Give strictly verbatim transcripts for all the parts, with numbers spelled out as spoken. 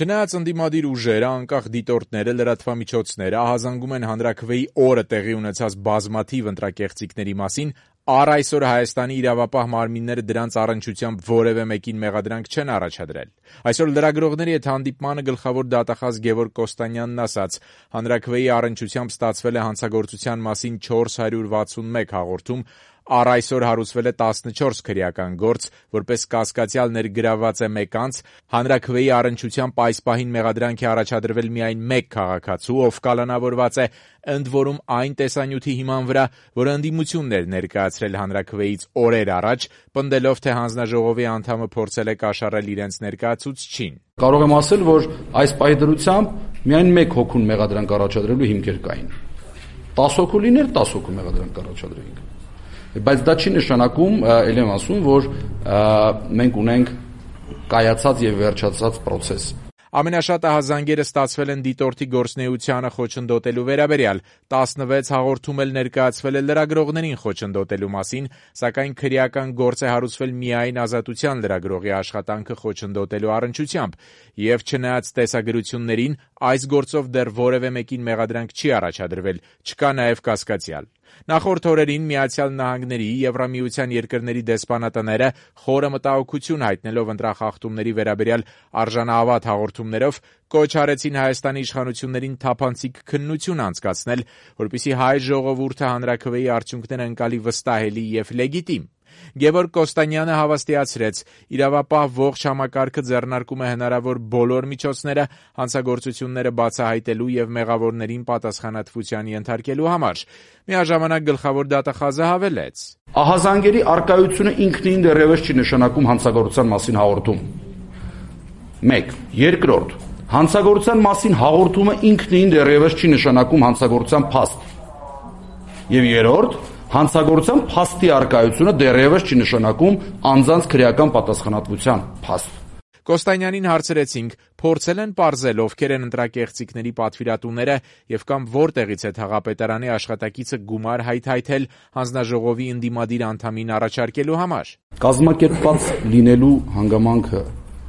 Չնայած ընդդիմադիր ուժերը, անկախ դիտորդները, լրատվամիջոցները ահազանգում են հանրաքվեի օրը տեղի ունեցած բազմաթիվ ընտրակեղծիքների մասին, առ այսօր Հայաստանի իրավապահ մարմինները դրանց առնչությամբ որևէ մեկին մեղադրանք չեն առաջադրել։ Այսօր լրագրողների հետ հանդիպմանը գլխավոր դատախազ Գևորգ Կոստանյանն ասաց. հանրաքվեի առնչությամբ ստացվել է հանցագործության մասին չորս հարյուր վաթսունմեկ հաղորդում, առ այսօր հարուցվել է տասնչորս քրեական գործ, որպես կասկածյալ ներգրավված է մեկ անձ, հանրաքվեի առնչությամբ այս պահին մեղադրանք է առաջադրվել միայն մեկ քաղաքացու, ով կալանավորված է, ընդ որում այն տեսանյութի հիման վրա, որը ընդդիմությունն էր ներկայացրել հանրաքվեից օրեր առաջ, պնդելով, թե հանձնաժողովի անդամը փորձել է կաշառել իրենց ներկայացուցչին։ Կարող եմ ասել, որ այս պահի դրությամբ միայն մեկ հոգուն մեղադրանք առաջադրելու հիմքեր կային։ տասը հոգու լիներ, տասը հոգու մեղադրանք առաջադրեինք։ Բայց դա չի նշանակում, ել եմ ասում, որ մենք ունենք կայացած եւ վերջացած process։ Ամենաշատ ահազանգերը ստացվել են դիտորդի գործունեությանը խոչընդոտելու վերաբերյալ, տասնվեց հաղորդում էլ ներկայացվել է լրագրողներին խոչընդոտելու մասին, սակայն քրեական գործ է հարուցվել միայն Ազատության լրագրողի աշխատանքը խոչընդոտելու առնչությամբ, եւ չնայած տեսագրություններին, այս գործով դեռ որևէ մեկին մեղադրանք չի առաջադրվել, չկա նաեւ կասկածյալ։ Նախորդ օրերին Միացյալ Նահանգների, Եվրամիության երկրների դեսպանատները խորը մտահոգություն հայտնելով ընտրախախտումների վերաբերյալ արժանահավատ հաղորդումներով կոչ արեցին Հայաստանի իշխանություններին թափանցիկ քննություն անցկացնել, որպեսզի հայ ժողովուրդը հանրաքվեի արդյունքները ընկալի վստահելի եւ լեգիտիմ։ Գևորգ Կոստանյանը հավաստիացրեց. իրավապահ ողջ համակարգը ձեռնարկում է հնարավոր բոլոր միջոցները հանցագործությունները բացահայտելու եւ մեղավորներին պատասխանատվության ենթարկելու համար։ Միաժամանակ գլխավոր դատախազը հավելեց. Ահազանգերի արկայությունը ինքնին դեռևս չի նշանակում հանցագործության մասին հաղորդում։ մեկ. Երկրորդ. հանցագործության մասին հաղորդումը ինքնին դեռևս չի նշանակում հանցագործության փաստ։ Եվ երրորդ. հանցագործության փաստի արկայությունը դեռևս չի նշանակում անձանց քրեական պատասխանատվության փաստ։ Կոստանյանին հարցրեցինք, փորձել են պարզել, ովքեր են ընտրակեղծիքների պատվիրատուները եւ կամ որտեղից է թաղապետարանի աշխատակիցը գումար հայթայթել հանձնաժողովի ընդդիմադիր անդամին առաջարկելու համար։ Կազմակերպված լինելու հանգամանքը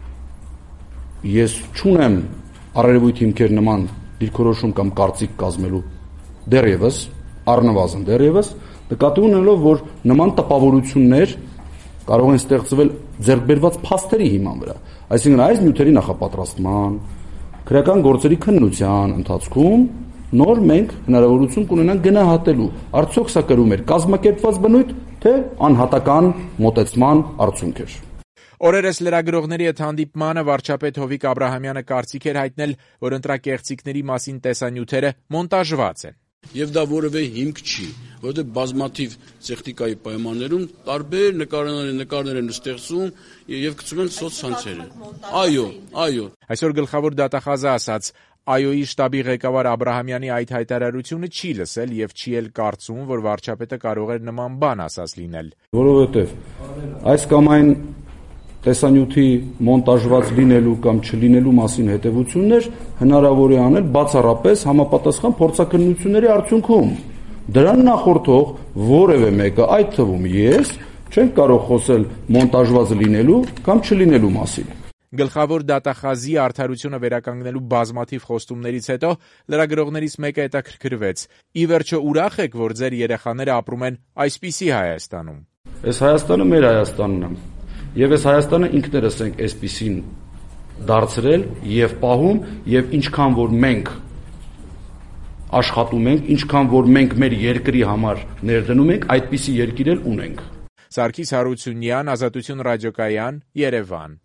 ես չունեմ առերևույթ հիմքեր նման դիրքորոշում կամ կարծիք կազմելու դեռևս, առնվազն դեռևս, նկատի ունելով, որ նման տպավորություններ կարող են ստեղծվել ձեռքբերված փաստերի հիման վրա, այսինքն այս նյութերի նախապատրաստման, քրեական գործերի քննության ընթացքում նոր մենք հնարավորություն կունենանք գնահատելու, արդյոք սա կրում էր կազմակերպված բնույթ, թե անհատական մոտեցման արդյունք էր։ Օրերս լրագրողների հետ հանդիպմանը վարչապետ Հովիկ Աբրահամյանը կարծիք էր հայտնել, որ ընտրակեղծիքների մասին տեսանյութերը մոնտաժված են։ Եվ դա որևէ հիմք չի, որովհետև բազմաթիվ տեխնիկայի պայմաններում տարբեր նկարներ, նկարներ են ստեղծում եւ գցում են սոցցանցերը։ Այո, այո։ Այսօր գլխավոր դատախազը ասաց. ԱՅՈ-ի շտաբի ղեկավար Աբրահամյանի այդ հայտարարությունը չի լսել եւ չի էլ կարծում, որ վարչապետը կարող էր նման բան ասած լինել։ Որովհետև այս կամ այն տեսանյութի մոնտաժված լինելու կամ չլինելու մասին հետևություններ հնարավոր է անել բացառապես համապատասխան փորձաքննությունների արդյունքում։ Դրան նախորդող որևէ մեկը, այդ թվում ես, չենք կարող խոսել մոնտաժված լինելու կամ չլինելու մասին։ Գլխավոր դատախազի արդարությունը վերականգնելու բազմաթիվ խոստումներից հետո լրագրողներից մեկը հետաքրքրվեց. ի վերջո ուրախ եք, որ ձեր երեխաները ապրում են այսպիսի Հայաստանում։ Այս Հայաստանը մեր Հայաստանն է։ Եվ այս Հայաստանը ինքներս ենք այսպիսին դարձրել եւ պահում, եւ ինչքան որ մենք աշխատում ենք, ինչքան որ մենք մեր երկրի համար ներդնում ենք, այդպիսի երկիր էլ ունենք։ Սարգիս Հարությունյան, Ազատություն ռադիոկայան, Երևան։